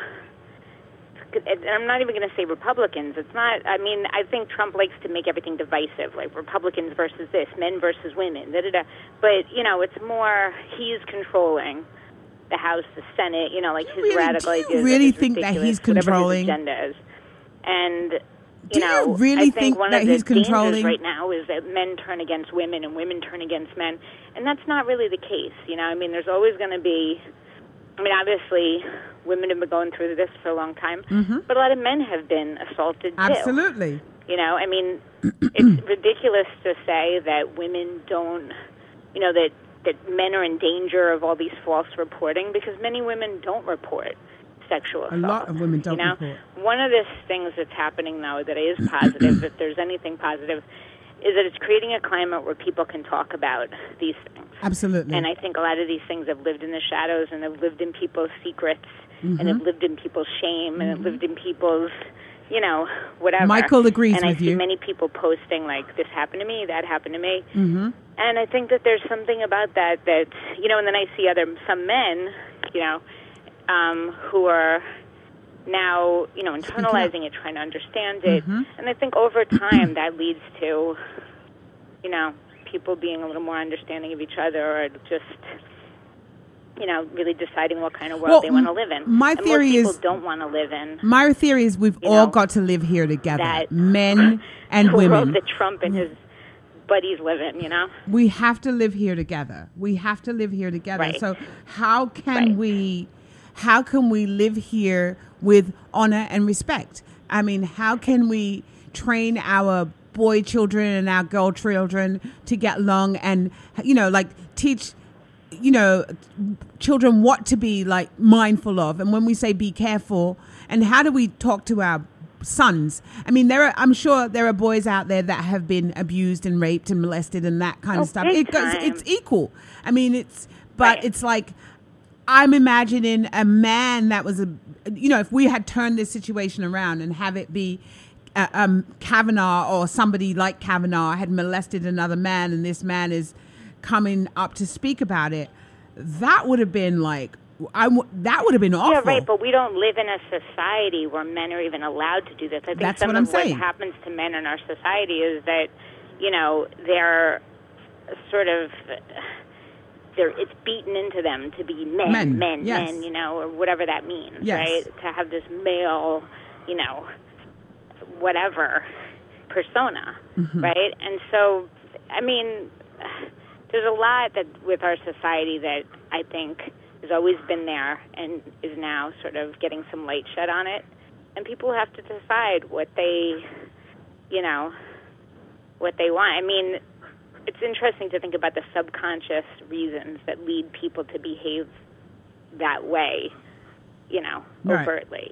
and I'm not even going to say Republicans. It's not, I mean, I think Trump likes to make everything divisive, like Republicans versus this, men versus women, da-da-da. But, you know, it's more, he's controlling the House, the Senate, you know, like his really- radical do you ideas. really are just think that ridiculous, he's whatever controlling? his agenda is. And, you Do you know, really I think, think one that of the he's controlling? dangers right now is that men turn against women and women turn against men. And that's not really the case, you know. I mean, there's always going to be, I mean, obviously, women have been going through this for a long time, Mhm. but a lot of men have been assaulted, too. Absolutely. You know, I mean, it's ridiculous to say that women don't, you know, that, that men are in danger of all these false reporting because many women don't report sexual assault. A lot of women don't you know? report. One of the things that's happening, though, that is positive, if there's anything positive, is that it's creating a climate where people can talk about these things. Absolutely. And I think a lot of these things have lived in the shadows and have lived in people's secrets Mhm. and have lived in people's shame and have lived in people's, you know, whatever. Michael agrees and with I see you. many people posting, like, this happened to me, that happened to me. Mm-hmm. And I think that there's something about that that, you know, and then I see other, some men, you know, um, who are now, you know, internalizing it, trying to understand it. Mhm. And I think over time that leads to, you know, people being a little more understanding of each other or just, you know, really deciding what kind of world Well, they want to live in. my and theory most people is- don't want to live in My theory is we've You all know, got to live here together, that men and the world women. that Trump and his buddies live in, you know? We have to live here together. We have to live here together. Right. So how can Right. we how can we live here with honor and respect? I mean, how can we train our boy children and our girl children to get along and, you know, like teach, you know, children what to be like mindful of? And when we say be careful, and how do we talk to our sons? I mean, there are, I'm sure there are boys out there that have been abused and raped and molested and that kind Oh, of stuff. big It goes, time. it's equal. I mean, it's, but Right. it's like, I'm imagining a man that was a, you know, if we had turned this situation around and have it be uh, um, Kavanaugh or somebody like Kavanaugh had molested another man and this man is coming up to speak about it, that would have been like, I w- that would have been awful. Yeah, right, but we don't live in a society where men are even allowed to do this. I think That's some what I'm of what saying. happens to men in our society is that, you know, they're sort of, they're, it's beaten into them to be men, Men, men, yes. men, you know, or whatever that means, Yes. right? To have this male, you know, whatever persona, Mhm. right? And so, I mean, there's a lot that with our society that I think has always been there and is now sort of getting some light shed on it. And people have to decide what they, you know, what they want. I mean, it's interesting to think about the subconscious reasons that lead people to behave that way, you know, Right. overtly.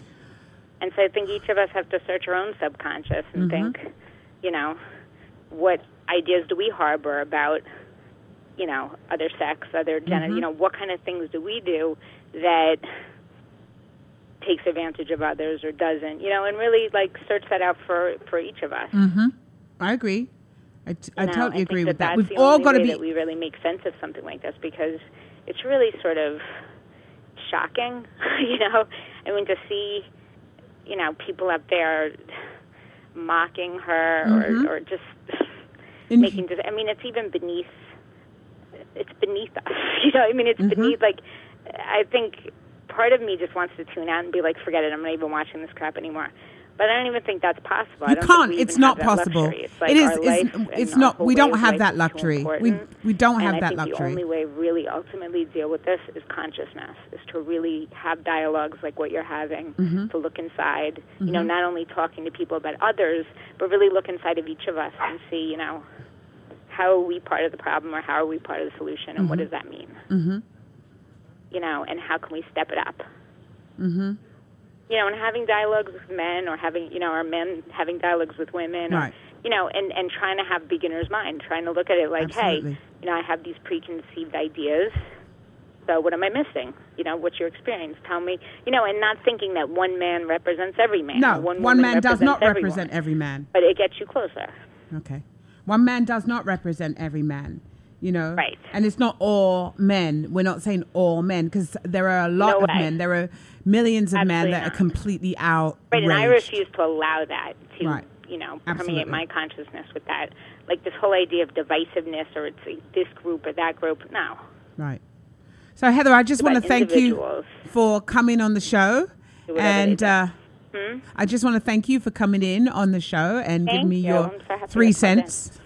And so I think each of us have to search our own subconscious and Mhm. think, you know, what ideas do we harbor about, you know, other sex, other gender, Mhm. you know, what kind of things do we do that takes advantage of others or doesn't, you know, and really, like, search that out for, for each of us. Mm-hmm. I agree. I, t- I You know, totally think agree with that. That's We've the all only got to way be. that we really make sense of something like this because it's really sort of shocking, you know. I mean, to see, you know, people up there mocking her Mhm. or, or just In- making. Dis- I mean, it's even beneath it's beneath us. You know, I mean, it's Mm-hmm. beneath, like, I think part of me just wants to tune out and be like, forget it, I'm not even watching this crap anymore. But I don't even think that's possible. I You don't can't. Think we it's even not have that possible. luxury. It's like it is. our life It's, and it's our not. whole We way don't of have life that is too luxury. We important. we don't and have I that think luxury. the only way really ultimately to deal with this is consciousness, is to really have dialogues like what you're having, Mm-hmm. to look inside, you know, Mhm. not only talking to people about others, but really look inside of each of us and see, you know, how are we part of the problem or how are we part of the solution, and what Mhm. does that mean? Mm-hmm. You know, and how can we step it up? Mm-hmm. You know, and having dialogues with men, or having, you know, or men having dialogues with women, Right. or, you know, and, and trying to have beginner's mind, trying to look at it like, Absolutely. hey, you know, I have these preconceived ideas, so what am I missing? You know, what's your experience? Tell me, you know, and not thinking that one man represents every man. No, or one, one woman man does represents not everyone, represent every man. but it gets you closer. Okay. One man does not represent every man, you know. Right. And it's not all men. We're not saying all men, because there are a lot No of way. men. There are millions of men Absolutely that not. are completely out. Right, and I refuse to allow that to, Right. you know, Absolutely. permeate my consciousness with that. Like this whole idea of divisiveness, or it's a, this group or that group. No. Right. So, Heather, I just It's want to about thank you individuals. for coming on the show. Do whatever And they do. uh, Hmm? I just want to thank you for coming in on the show and Thank giving me you. your I'm so happy three to come in. cents.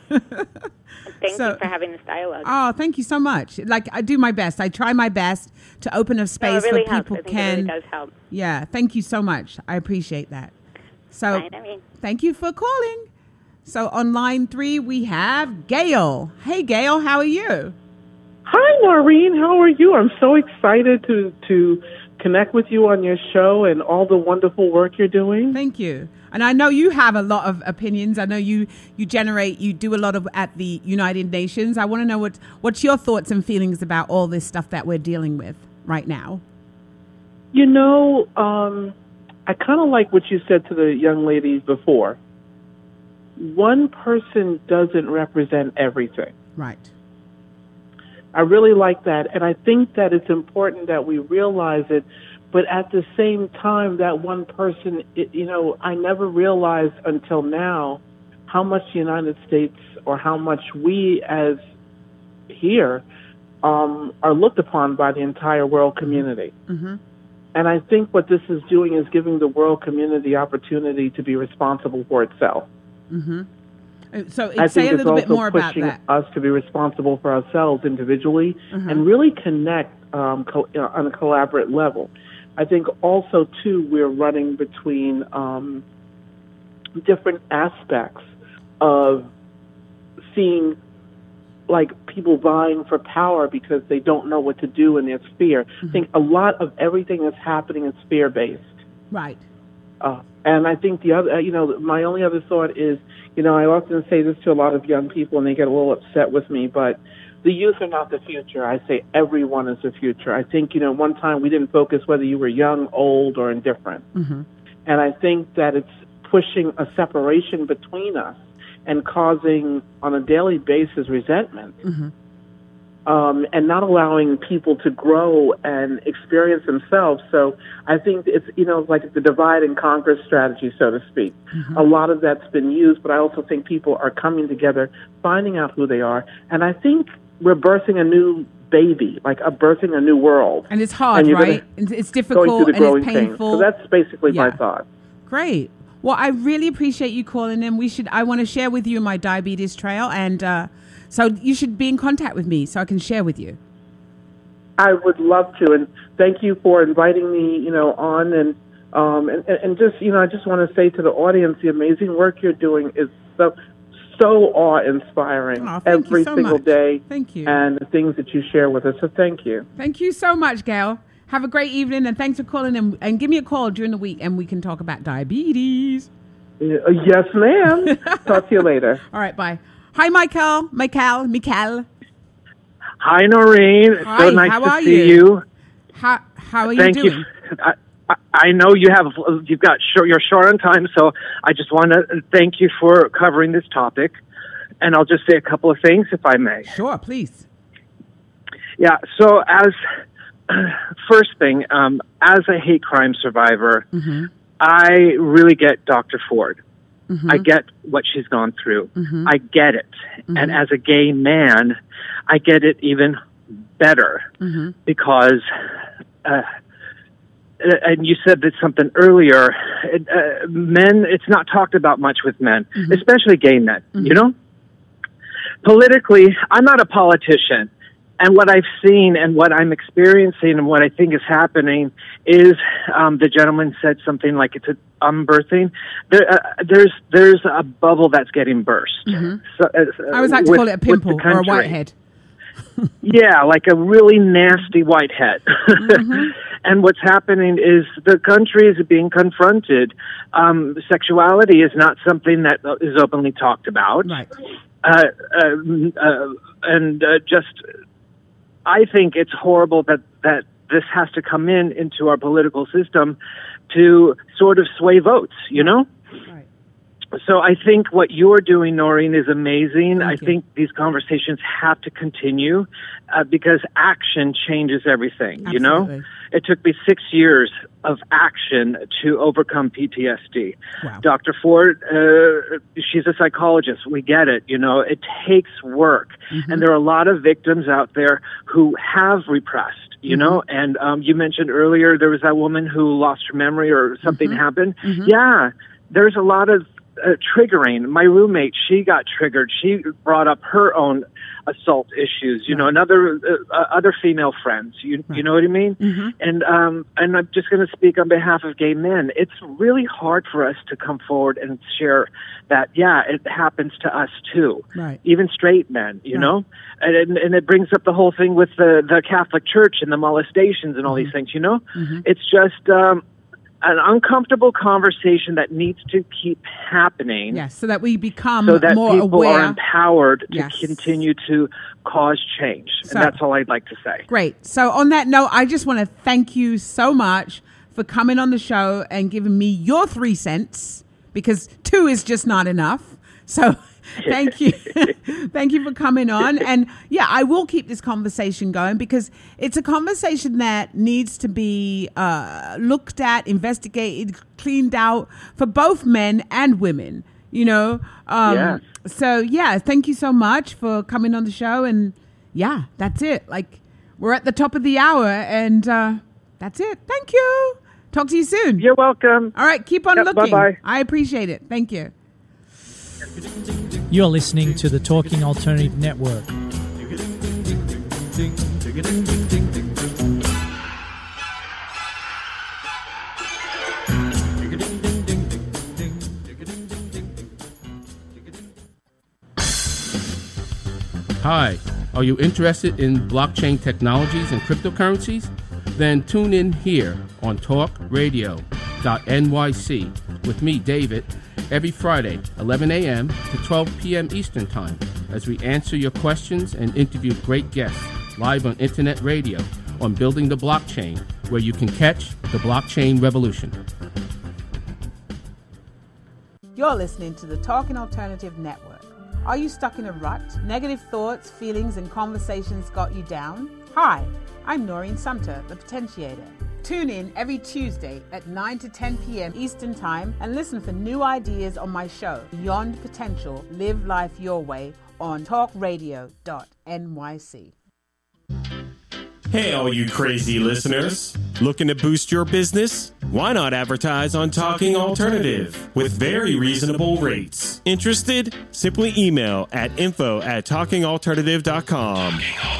Thank So- you for having this dialogue. Oh, thank you so much. Like, I do my best. I try my best to open a no, space it really where helps. people I think can. it really does help. Yeah, thank you so much. I appreciate that. So, Fine, I mean. thank you for calling. So, on line three, we have Gail. Hey, Gail, how are you? Hi, Noreen. How are you? I'm so excited to to connect with you on your show and all the wonderful work you're doing. Thank you. And I know you have a lot of opinions. I know you, you generate, you do a lot of at the United Nations. I want to know what what's your thoughts and feelings about all this stuff that we're dealing with right now. You know, um, I kind of like what you said to the young lady before. One person doesn't represent everything. Right. I really like that, and I think that it's important that we realize it, but at the same time, that one person, it, you know, I never realized until now how much the United States, or how much we as here um, are looked upon by the entire world community. Mm-hmm. And I think what this is doing is giving the world community opportunity to be responsible for itself. Mm-hmm. So I say think a it's little bit also more about pushing that. us to be responsible for ourselves individually Uh-huh. and really connect um, co- uh, on a collaborative level. I think also, too, we're running between um, different aspects of seeing, like, people vying for power because they don't know what to do in their sphere. Mm-hmm. I think a lot of everything that's happening is sphere-based. Right. Uh, and I think the other, uh, you know, my only other thought is, you know, I often say this to a lot of young people and they get a little upset with me, but the youth are not the future. I say everyone is the future. I think, you know, one time we didn't focus whether you were young, old, or indifferent. Mm-hmm. And I think that it's pushing a separation between us and causing, on a daily basis, resentment. Mm-hmm. Um, and not allowing people to grow and experience themselves. So I think it's, you know, like the divide and conquer strategy, so to speak. Mm-hmm. A lot of that's been used, but I also think people are coming together, finding out who they are. And I think we're birthing a new baby, like a birthing a new world. And it's hard, And you're right? gonna- It's it's difficult going through the and growing it's pains. painful. So that's basically my Yeah. thought. Great. Well, I really appreciate you calling in. We should. I want to share with you my diabetes trail, and uh, so you should be in contact with me so I can share with you. I would love to, and thank you for inviting me, you know, on, and um, and, and just, you know, I just want to say to the audience, the amazing work you're doing is so so awe-inspiring Oh, thank you every so single much. day. Thank you. And the things that you share with us. So thank you. Thank you so much, Gail. Have a great evening, and thanks for calling in. And give me a call during the week, and we can talk about diabetes. Uh, yes, ma'am. Talk to you later. All right, bye. Hi, Michael. Michael. Michael. Hi, Noreen. It's Hi, so nice how to are see you? you. How How are you Thank doing? you. I, I, I know you have you've got short, you're short on time, so I just want to thank you for covering this topic. And I'll just say a couple of things, if I may. Sure, please. Yeah. So, as first thing, um, as a hate crime survivor, Mm-hmm. I really get Doctor Ford. Mm-hmm. I get what she's gone through. Mm-hmm. I get it. Mm-hmm. And as a gay man, I get it even better Mm-hmm. because, uh, and you said that something earlier, uh, men, it's not talked about much with men, Mm-hmm. especially gay men, Mm-hmm. you know? Politically, I'm not a politician. And what I've seen and what I'm experiencing and what I think is happening is, um, the gentleman said something like it's a um, birthing. There, uh, there's there's a bubble that's getting burst. Mm-hmm. So, uh, I always like to with, call it a pimple or a whitehead. Yeah, like a really nasty whitehead. Mm-hmm. And what's happening is the country is being confronted. Um, sexuality is not something that is openly talked about. Right. Uh, uh, uh, and uh, just, I think it's horrible that, that this has to come in into our political system to sort of sway votes, you know? Right. So I think what you're doing, Noreen, is amazing. Thank I you. think these conversations have to continue uh, because action changes everything, you know? Absolutely. It took me six years of action to overcome P T S D. Wow. Doctor Ford, uh, she's a psychologist. We get it. You know, it takes work. Mm-hmm. And there are a lot of victims out there who have repressed, you Mm-hmm. know? And um, you mentioned earlier there was that woman who lost her memory or something Mm-hmm. happened. Mm-hmm. Yeah, there's a lot of uh, triggering. My roommate, she got triggered. She brought up her own assault issues, you know, and other, uh, uh, other female friends, you, you know what I mean? Mm-hmm. And, um, and I'm just going to speak on behalf of gay men. It's really hard for us to come forward and share that, yeah, it happens to us too. Right. Even straight men, you Right. know? And, and, and it brings up the whole thing with the, the Catholic Church and the molestations and all Mm-hmm. these things, you know? Mm-hmm. It's just, um, an uncomfortable conversation that needs to keep happening. Yes, so that we become so that more people aware. are empowered Yes. to continue to cause change. So- and that's all I'd like to say. Great. So on that note, I just want to thank you so much for coming on the show and giving me your three cents, because two is just not enough. So thank you. Thank you for coming on. And yeah, I will keep this conversation going because it's a conversation that needs to be uh, looked at, investigated, cleaned out for both men and women, you know? Um, Yes. So yeah, thank you so much for coming on the show. And yeah, that's it. Like, we're at the top of the hour and uh, that's it. Thank you. Talk to you soon. You're welcome. All right. Keep on Yep, looking. bye-bye. I appreciate it. Thank you. You're listening to the Talking Alternative Network. Hi, are you interested in blockchain technologies and cryptocurrencies? Then tune in here on talk radio dot N Y C with me, David, every Friday, eleven a.m. to twelve p.m. Eastern Time, as we answer your questions and interview great guests live on internet radio on Building the Blockchain, where you can catch the blockchain revolution. You're listening to the Talking Alternative Network. Are you stuck in a rut? Negative thoughts, feelings, and conversations got you down? Hi, I'm Noreen Sumter, the Potentiator. Tune in every Tuesday at nine to ten p.m. Eastern Time and listen for new ideas on my show, Beyond Potential, Live Life Your Way, on talk radio dot N Y C. Hey, all you crazy listeners. Looking to boost your business? Why not advertise on Talking Alternative with very reasonable rates? Interested? Simply email at info at talking alternative dot com.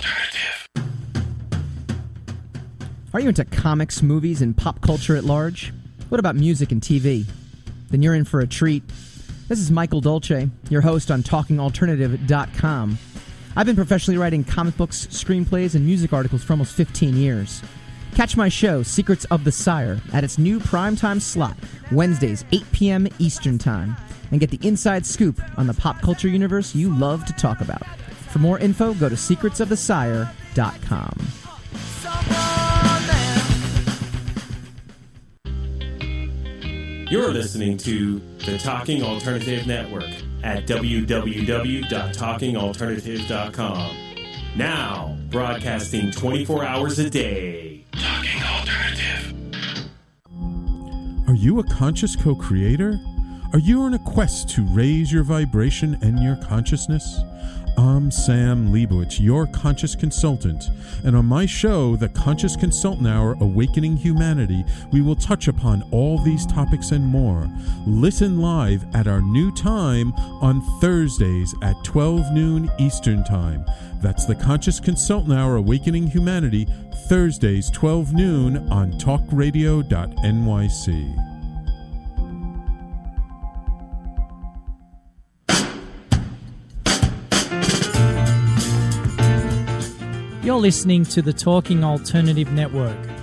Are you into comics, movies, and pop culture at large? What about music and T V? Then you're in for a treat. This is Michael Dolce, your host on talking alternative dot com. I've been professionally writing comic books, screenplays, and music articles for almost fifteen years. Catch my show, Secrets of the Sire, at its new primetime slot, Wednesdays, eight p.m. Eastern Time, and get the inside scoop on the pop culture universe you love to talk about. For more info, go to secrets of the sire dot com. You're listening to the Talking Alternative Network at w w w dot talking alternative dot com. Now, broadcasting twenty-four hours a day. Talking Alternative. Are you a conscious co-creator? Are you on a quest to raise your vibration and your consciousness? I'm Sam Leibowitz, your conscious consultant, and on my show, The Conscious Consultant Hour Awakening Humanity, we will touch upon all these topics and more. Listen live at our new time on Thursdays at twelve noon Eastern Time. That's The Conscious Consultant Hour Awakening Humanity, Thursdays, twelve noon on talk radio dot N Y C. You're listening to the Talking Alternative Network.